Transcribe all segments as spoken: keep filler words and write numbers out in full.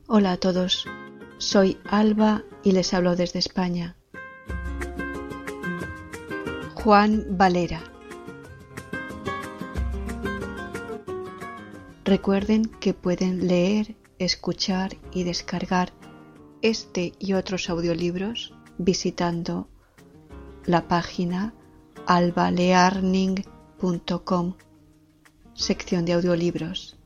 Hola a todos, soy Alba y les hablo desde España. Juan Valera. Recuerden que pueden leer, escuchar y descargar este y otros audiolibros visitando la página alba learning punto com, sección de audiolibros.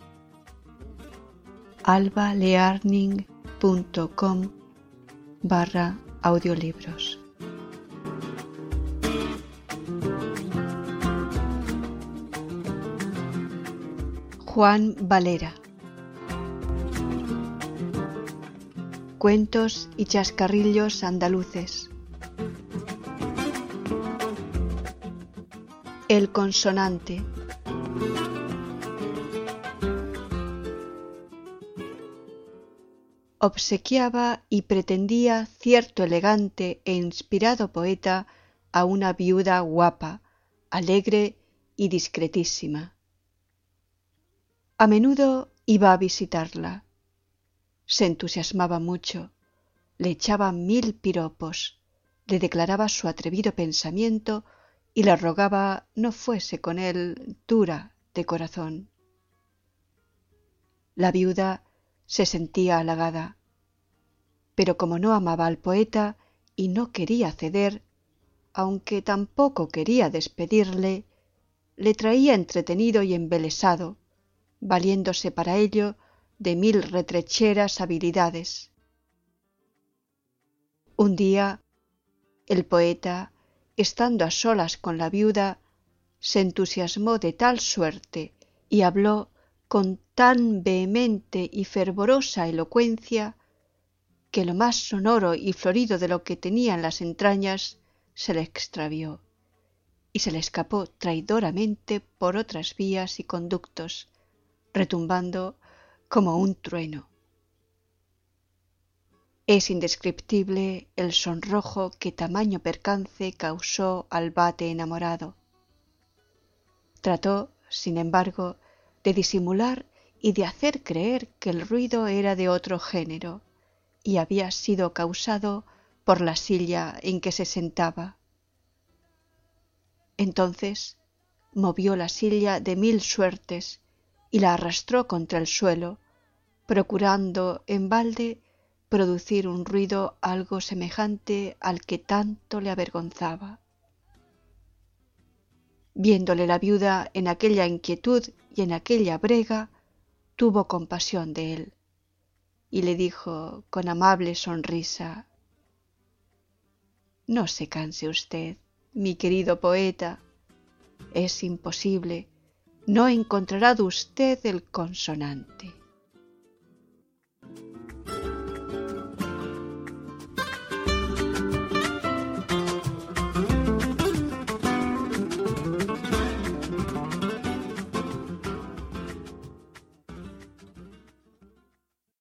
alba learning punto com barra audiolibros. Juan Valera. Cuentos y chascarrillos andaluces. El consonante. Obsequiaba y pretendía cierto elegante e inspirado poeta a una viuda guapa, alegre y discretísima. A menudo iba a visitarla. Se entusiasmaba mucho, le echaba mil piropos, le declaraba su atrevido pensamiento y le rogaba no fuese con él dura de corazón. La viuda se sentía halagada, pero como no amaba al poeta y no quería ceder, aunque tampoco quería despedirle, le traía entretenido y embelesado, valiéndose para ello de mil retrecheras habilidades. Un día, el poeta, estando a solas con la viuda, se entusiasmó de tal suerte y habló con tan vehemente y fervorosa elocuencia que lo más sonoro y florido de lo que tenía en las entrañas se le extravió y se le escapó traidoramente por otras vías y conductos, retumbando como un trueno. Es indescriptible el sonrojo que tamaño percance causó al vate enamorado. Trató, sin embargo, de disimular y de hacer creer que el ruido era de otro género y había sido causado por la silla en que se sentaba. Entonces movió la silla de mil suertes y la arrastró contra el suelo, procurando en balde producir un ruido algo semejante al que tanto le avergonzaba. Viéndole la viuda en aquella inquietud y en aquella brega, tuvo compasión de él y le dijo con amable sonrisa: «No se canse usted, mi querido poeta. Es imposible, no encontrará usted el consonante».